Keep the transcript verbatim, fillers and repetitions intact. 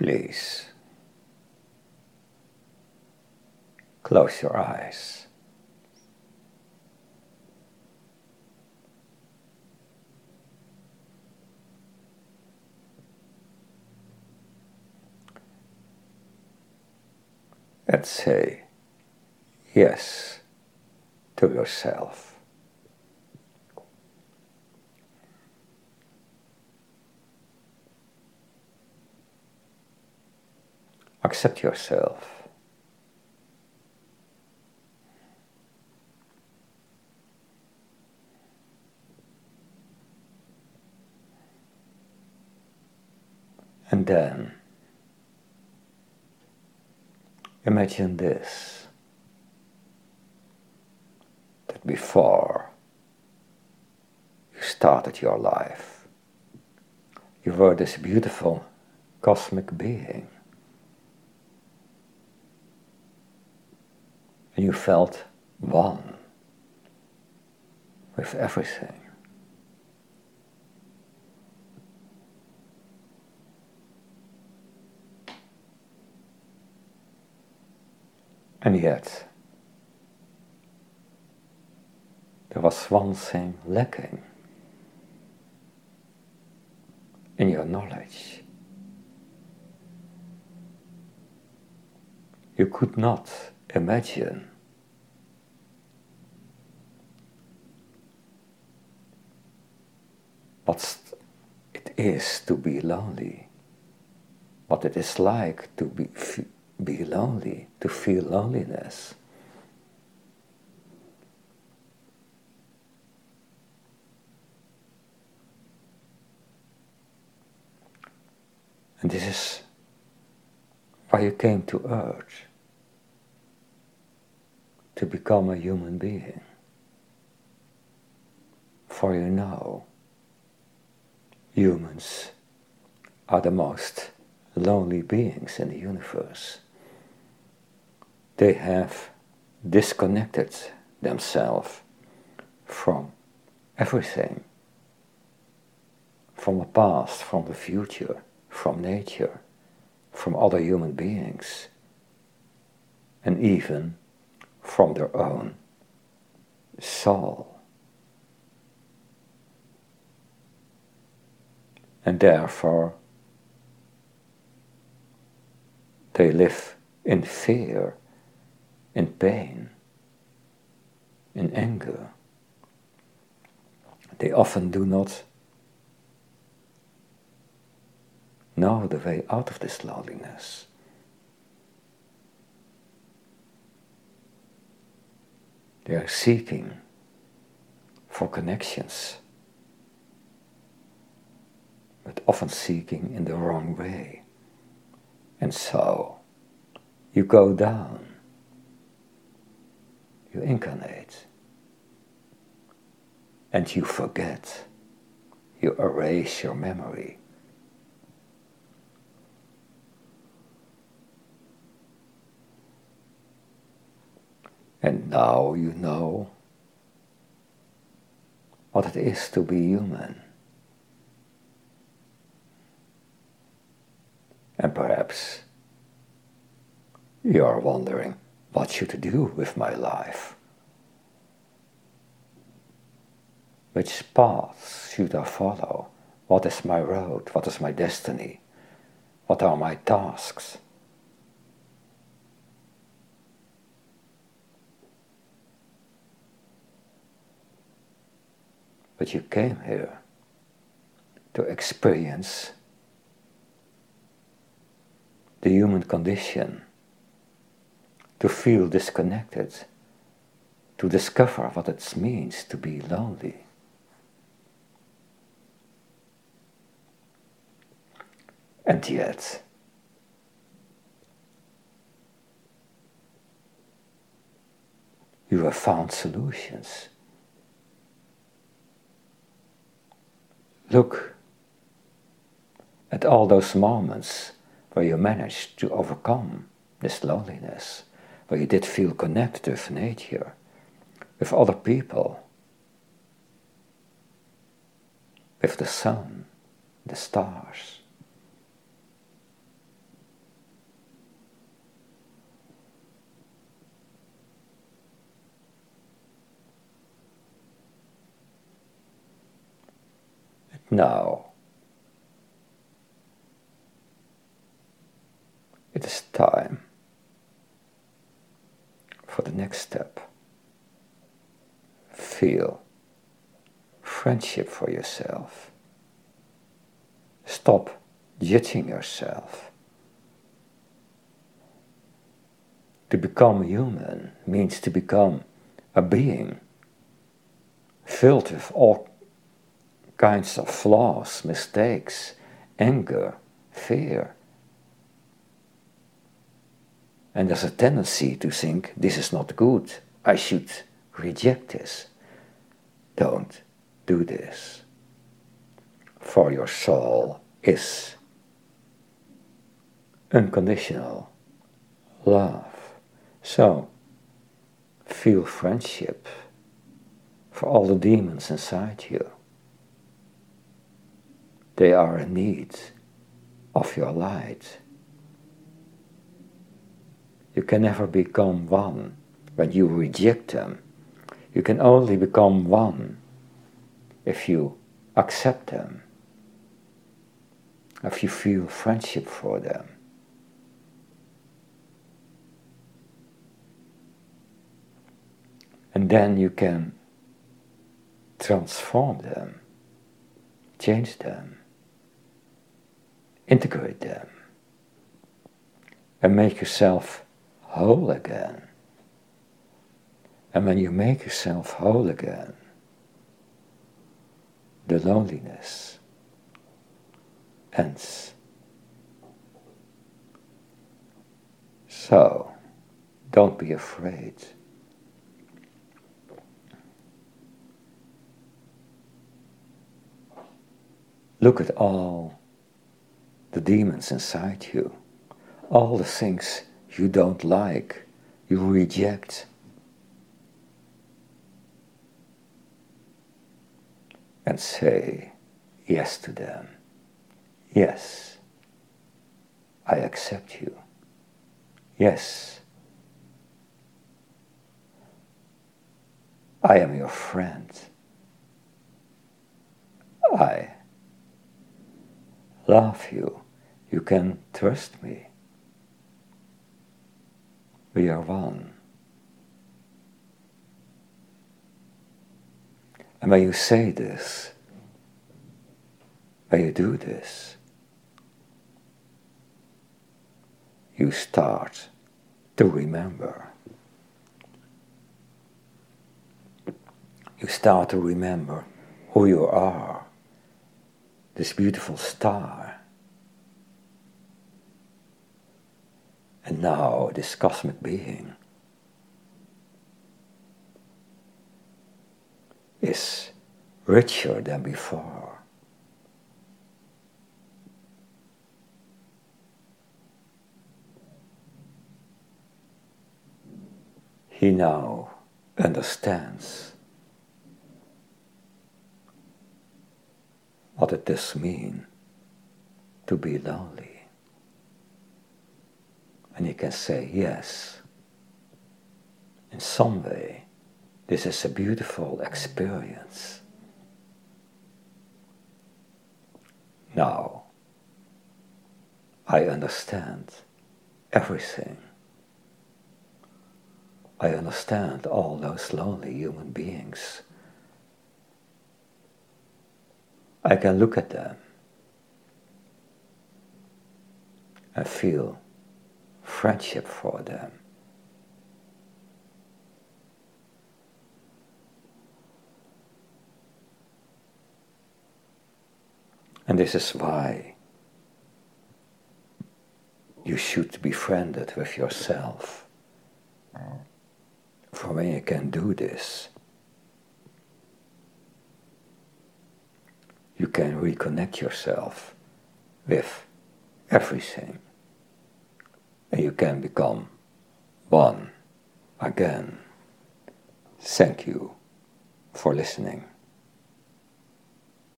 Please close your eyes. And say yes to yourself. Accept yourself. And then imagine this, that before you started your life, you were this beautiful cosmic being. And you felt one with everything. And yet, there was one thing lacking in your knowledge. You could not imagine what it is to be lonely, what it is like to be, be lonely, to feel loneliness. And this is why you came to Earth, to become a human being. For you know, humans are the most lonely beings in the universe. They have disconnected themselves from everything, from the past, from the future, from nature, from other human beings, and even from their own soul. And therefore, they live in fear, in pain, in anger. They often do not know the way out of this loneliness. They are seeking for connections, but often seeking in the wrong way. And so, you go down, you incarnate, and you forget, you erase your memory. And now you know what it is to be human. And perhaps you are wondering, what should I do with my life? Which path should I follow? What is my road? What is my destiny? What are my tasks? But you came here to experience the human condition, to feel disconnected, to discover what it means to be lonely. And yet, you have found solutions. Look at all those moments where you managed to overcome this loneliness, where you did feel connected with nature, with other people, with the sun, the stars. Now, it is time for the next step. Feel friendship for yourself. Stop judging yourself. To become human means to become a being filled with all kinds of flaws, mistakes, anger, fear. And there's a tendency to think, this is not good, I should reject this. Don't do this. For your soul is unconditional love. So, feel friendship for all the demons inside you. They are in need of your light. You can never become one when you reject them. You can only become one if you accept them, if you feel friendship for them. And then you can transform them, change them, integrate them, and make yourself whole again. And when you make yourself whole again, the loneliness ends. So, don't be afraid. Look at all the demons inside you, all the things you don't like, you reject. And say yes to them. Yes, I accept you. Yes, I am your friend. I love you. You can trust me. We are one. And when you say this, when you do this, you start to remember. You start to remember who you are, this beautiful star. And now this cosmic being is richer than before. He now understands what it does mean to be lonely. And he can say, yes, in some way, this is a beautiful experience. Now, I understand everything. I understand all those lonely human beings. I can look at them and feel friendship for them. And this is why you should be friended with yourself. For when you can do this, you can reconnect yourself with everything. And you can become one again. Thank you for listening.